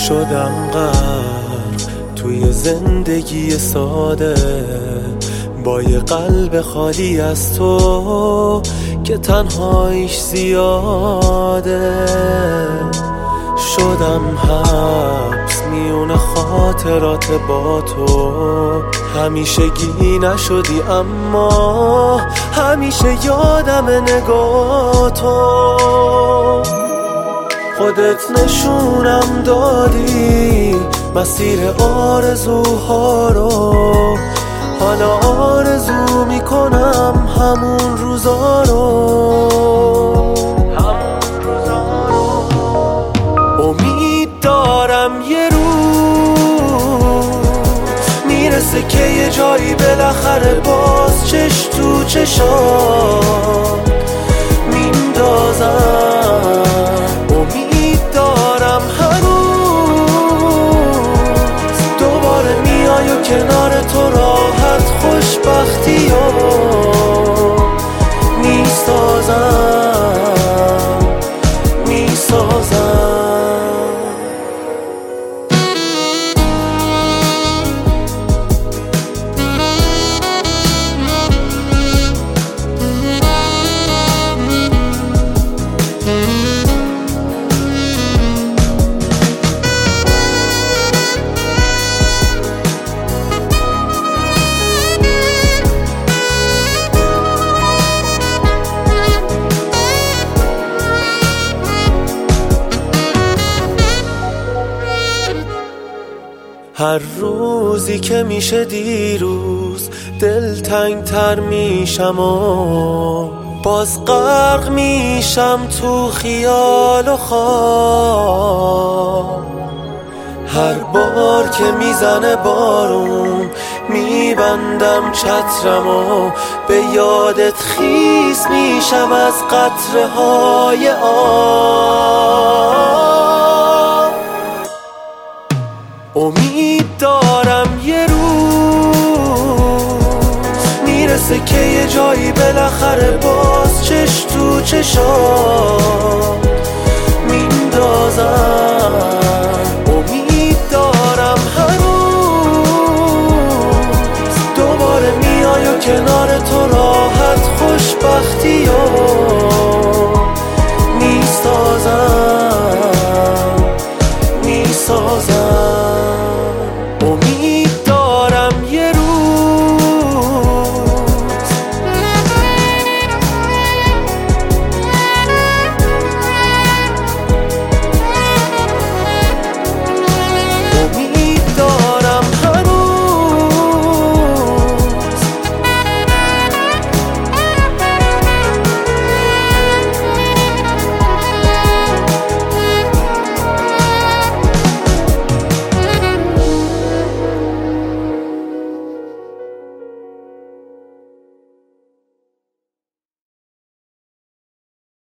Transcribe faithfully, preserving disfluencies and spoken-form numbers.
شدم غرق توی زندگی ساده، با یه قلب خالی از تو که تنهاییش زیاده. شدم حبس میون خاطرات با تو، همیشگی نشدی اما همیشه یادم نگاه تو. خودت نشونم دادی مسیر آرزوها رو، حالا آرزو میکنم همون روزا رو. امید دارم یه روز میرسه که یه جایی بالاخره باز چش تو چشات میندازم. امید دارم هنوز دوباره میای و کنار تو راحت خوشبختی رو میسازم میسازم. هر روزی که میشه دیروز دلتنگ تر میشم و باز غرق میشم تو خیال و خواب. هر بار که میزنه بارون میبندم چترم و به یادت خیس میشم از قطره های آب. امید دارم یه روز میرسه که یه جایی بالاخره باز چش تو چشات میندازم. امید دارم هنوز دوباره میای و کنار تو راحت خوشبختی رو میسازم میسازم. امید